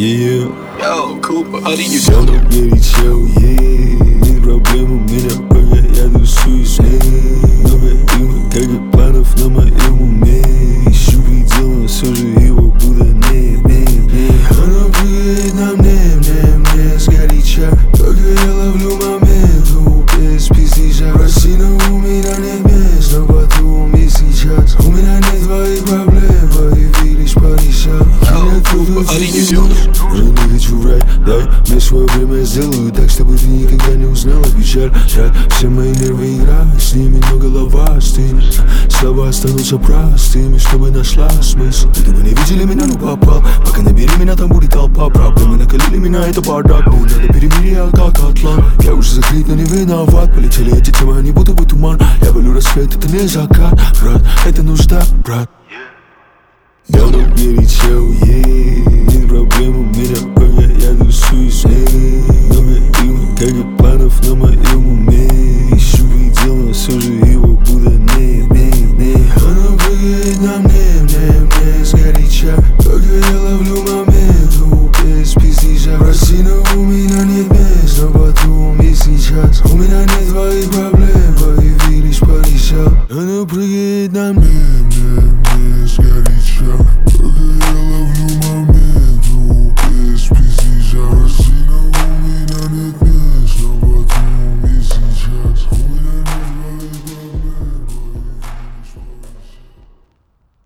Yeah. Yo, Cooper, how do you Я do? горячел, yeah. Проблема у меня, пока я тусуюсь, много дыма, как и планов на моем уме. Ищу предел, но все же его будто нет. Она прыгает на мне сгоряча, только я ловлю момент, без пиздежа. Прости, но у меня нет мест, но потом и сейчас. У меня нет твоих проблем, появились порешать. How do you do? Я не хочу врать, дай мне свое время, я сделаю так, чтобы ты никогда не узнала печаль. Трать все мои нервы, играть с ними, но голова стынет. Слова останутся простыми, чтобы нашла смысл. Ты бы не видели меня, но попал. Пока набери меня, там будет толпа. Проблемы накалили меня, это бардак. Мне надо перемирие, как атлант. Я уже закрыт, но не виноват. Полетели эти темы, они будто бы туман. Я валю рассвет, это не закат. Брат, это нужда, брат. Я горячел, yeah. Проблема у меня,